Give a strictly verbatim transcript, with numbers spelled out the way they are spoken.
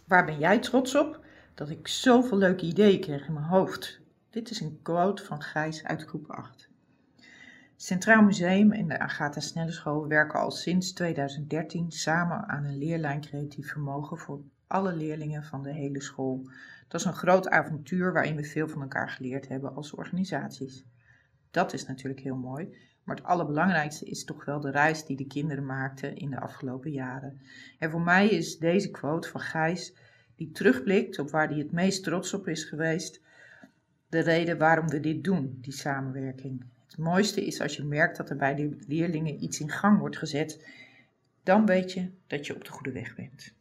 Waar ben jij trots op? Dat ik zoveel leuke ideeën kreeg in mijn hoofd. Dit is een quote van Gijs uit groep acht. Centraal Museum en de Agatha Snelleschool werken al sinds tweeduizend dertien samen aan een leerlijn creatief vermogen voor alle leerlingen van de hele school. Dat is een groot avontuur waarin we veel van elkaar geleerd hebben als organisaties. Dat is natuurlijk heel mooi, maar het allerbelangrijkste is toch wel de reis die de kinderen maakten in de afgelopen jaren. En voor mij is deze quote van Gijs, die terugblikt op waar hij het meest trots op is geweest, de reden waarom we dit doen, die samenwerking. Het mooiste is als je merkt dat er bij de leerlingen iets in gang wordt gezet, dan weet je dat je op de goede weg bent.